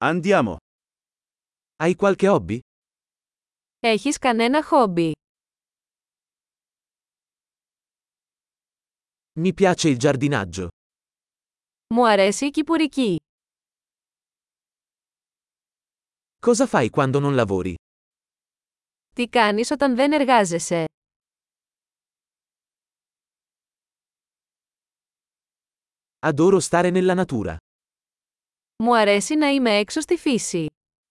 Andiamo. Hai qualche hobby? Έχεις κανένα χόμπι? Mi piace il giardinaggio. Μου αρέσει η κυπουρική. Cosa fai quando non lavori? Τι κάνεις όταν δεν εργάζεσαι? Adoro stare nella natura. Μου αρέσει να είμαι έξω στη φύση.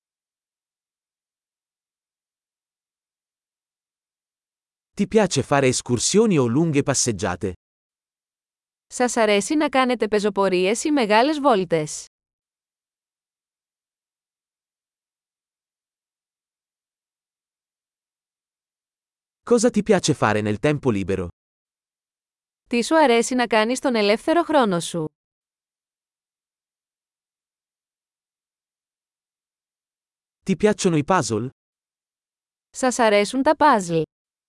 Ti piace fare escursioni o lunghe passeggiate? Σας αρέσει να κάνετε πεζοπορίες ή μεγάλες βόλτες? Cosa ti piace fare nel tempo libero? Τι σου αρέσει να κάνεις στον ελεύθερο χρόνο σου? Ti piacciono i puzzle? Σας αρέσουν τα παζλ?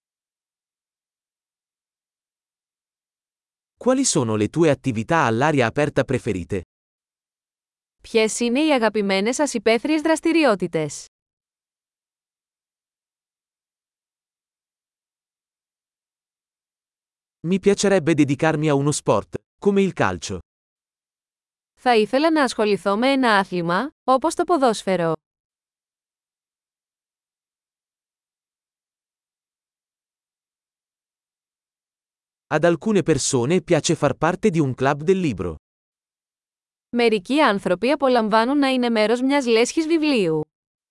Quali sono le tue attività all'aria aperta preferite? Ποιες είναι οι αγαπημένες σας υπαίθριες δραστηριότητες? Mi piacerebbe dedicarmi a uno sport, come il calcio. Θα ήθελα να ασχοληθώ με ένα άθλημα, όπως το ποδόσφαιρο. Ad alcune persone piace far parte di un club del libro. Μερικοί άνθρωποι απολαμβάνουν να είναι μέρος μιας λέσχης βιβλίου.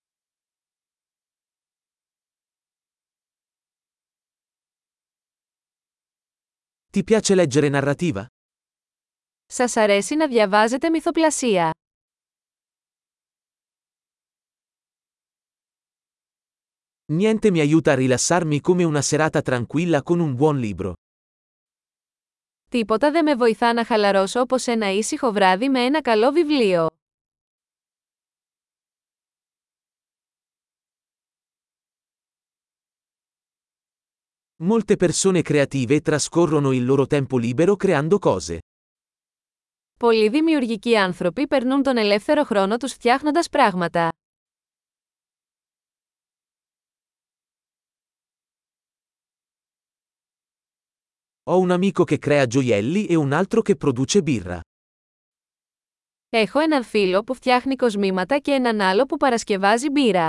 Ti piace leggere narrativa? Σας αρέσει να διαβάζετε μυθοπλασία? Niente mi aiuta a rilassarmi come una serata tranquilla con un buon libro. Τίποτα δεν με βοηθά να χαλαρώσω όπως ένα ήσυχο βράδυ με ένα καλό βιβλίο. Molte persone creative trascorrono il loro tempo libero creando cose. Πολλοί δημιουργικοί άνθρωποι περνούν τον ελεύθερο χρόνο τους φτιάχνοντας πράγματα. Ho un amico che crea gioielli e un altro che produce birra. Έχω έναν φίλο που φτιάχνει κοσμήματα και έναν άλλο που παρασκευάζει μπύρα.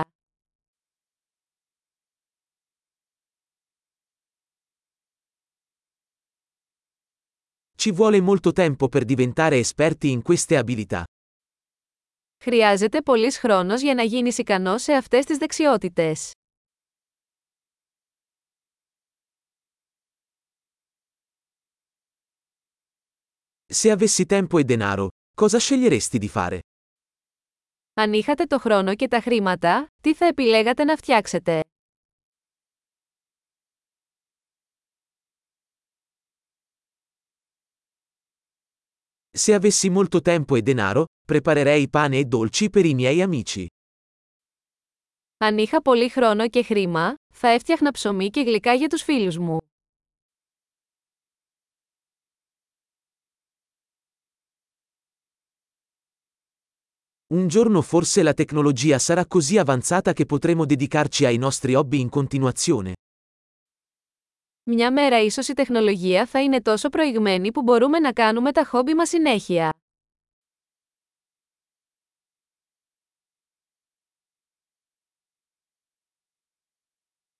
Ci vuole molto tempo per diventare esperti in queste abilità. Χρειάζεται πολύς χρόνος για να γίνεις ικανός σε αυτές τις δεξιότητες. Se avessi tempo e denaro, cosa sceglieresti di fare? Αν είχατε το χρόνο και τα χρήματα, τι θα επιλέγατε να φτιάξετε? Se avessi molto tempo e denaro, preparerei pane e dolci per i miei amici. Αν είχα πολύ χρόνο και χρήμα, θα έφτιαχνα ψωμί και γλυκά για τους φίλους μου. Un giorno forse la tecnologia sarà così avanzata che potremo dedicarci ai nostri hobby in continuazione. Μια μέρα ίσως η τεχνολογία θα είναι τόσο προηγμένη που μπορούμε να κάνουμε τα χόμπι μας συνέχεια.